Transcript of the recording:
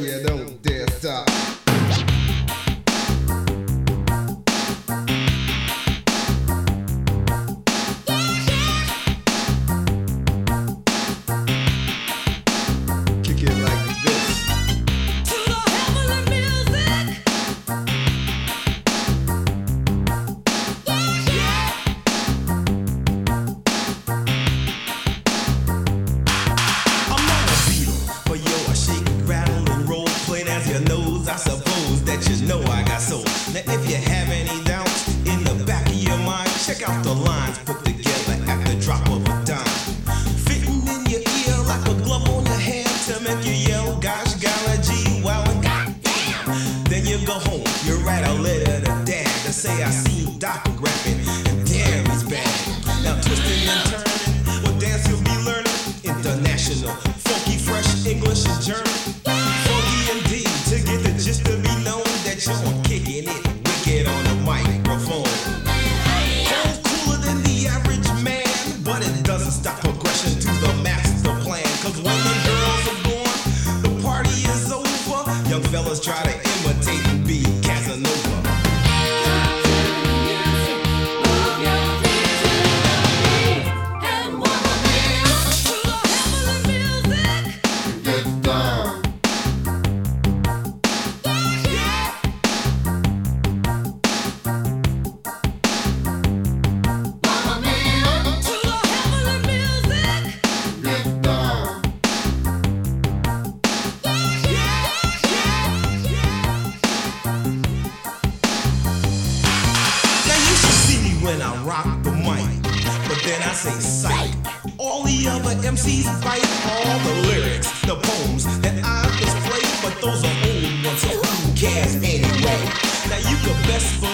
and you don't dare stop. Kick it like this. To the heavenly music. I'm not a Beatle, but yo, I shake, rattle, and roll. Plain as your nose, I suppose that you know I got soul. Now, if you have any doubts in the back of your mind, check out the lines put together at the drop of a dime. Fitting in your ear like a glove on your hand to make you yell, gosh, golly, gee, wow, and goddamn. Then you go home, you write a letter to dad to say I seen Doc rapping, and damn, he's bad. Now twisting and turning, what dance you'll be learning? International, funky, fresh English and German. Funky indeed, to get the gist to be known that you're kicking it wicked on the microphone. Cold cooler than the average man, but it doesn't stop progression to the master plan. Cause when the girls are gone, the party is over. Young fellas try to imitate and be Casanova. To the heavenly music. Get down. To the heavenly music. Get down. Now you should see me when I rock the mic, but then I say psych. All the other MCs fight all the lyrics, the poems that I display, but those are old ones, so who cares anyway? Now you could best believe